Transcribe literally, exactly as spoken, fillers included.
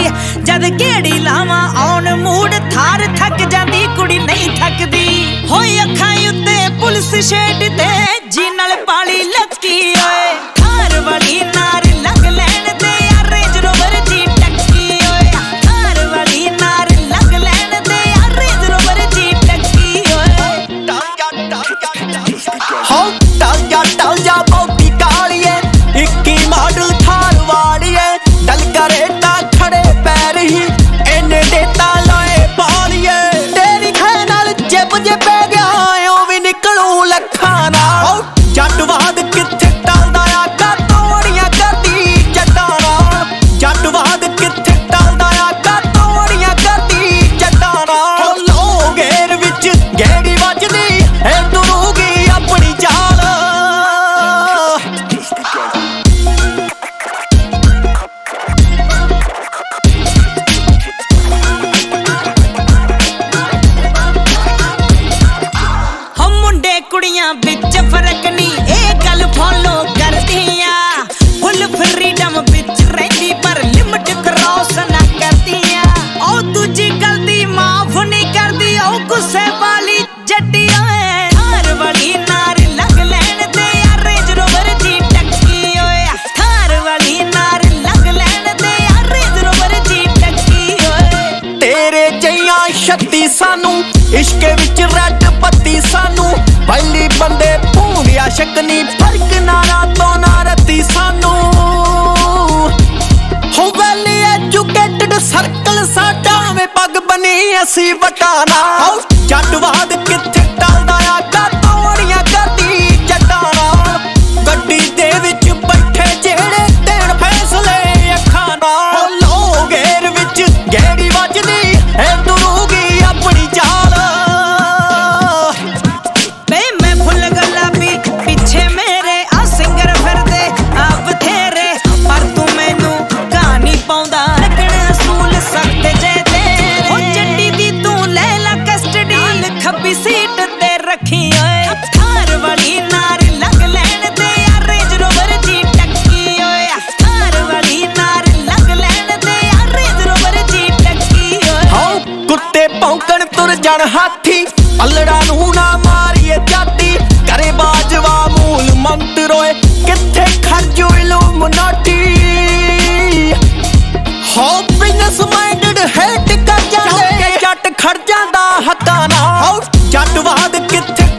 जद गेड़ी लावा आउन मूड थार थक जांदी कुड़ी नहीं थकदी होई अखां उत्ते पुलिस शेड ते जी नाल पाली लकी ओए थार वाली नार लग लैण दे यार रेंज रोवर जी टक्की ओए थार वाली नार लग लैण दे यार रेंज रोवर जी टक्की ओए हो टल जा टल जा बहुती कालिए इक्की मॉडल थार वालिए डल करे ता खड़े पैर ही इन्ने देता लाए पालिए तेरी खै नाल जिप जे पै गया ओ भी निकलू लखां नाल जटवाद किथे टलदा आका तोड़ियां करदी जट्टां नाल जटवाद किथे टलदा आका तोड़ियां करदी जट्टां नाल लो घेर विच गेड़ी वजदी ए तुरूगी अपनी चाल हम मुंडे कुड़ियां बिच फर्क नी ए गल फॉलो करदियां फुल फ्रीडम बिच रहिंदी पर लिमिट क्रॉस ना करदियां ओ दूजी गलती माफ नहीं करदी ओ गुस्से वाली जट्टी ओए थार वाली नार लग लैण दे यार रेंज रोवर जी टक्की ओए थार वाली नार लग लैण दे यार रेंज रोवर जी टक्की ओए तेरे जइयां छत्ती सानू इश्के विच रैड पत्ती सानू पहली बंदे भूंदिया शकनी फर्क नारा तो ना रत्ती सानू हो वैल एजुकेटेड सर्कल साडा में पग बनी असी वटाना जटवाद किथे टलदा आका तोड़ियां करदी जट्टां नाल गड्डी दे विच बैठे जेड़े देण फैसले अखां नाल लो घेर विच गेड़ी वजदी ए तुरूगी अपनी चाल बे मैं फुल गुलाबी पीछे मेरे आ सिंगर फिरदे आ बथेरे पर तू मैनू कहानी पाउंदा लगण असूल सख्त जे तेरे हो जट्टी दी तू ले ला कस्टडी खब्बी सीट ते रखी ओए थार वाली नार लग लैण दे यार रेंज रोवर जी टक्की ओए थार वाली नार लग लैण दे यार रेंज रोवर जी टक्की ओए हो कुत्ते भौंकण तुर जण हाथी अल्लड़ा नू ना मारिए जाती करे बाजवा मूल मंत्रोए किथे खर्जो इल्लुमिनाटी हो बिजनेस माइंडेड हेट कर जांदे जट खड़ जांदा हत्थां नाल जटवाद किथे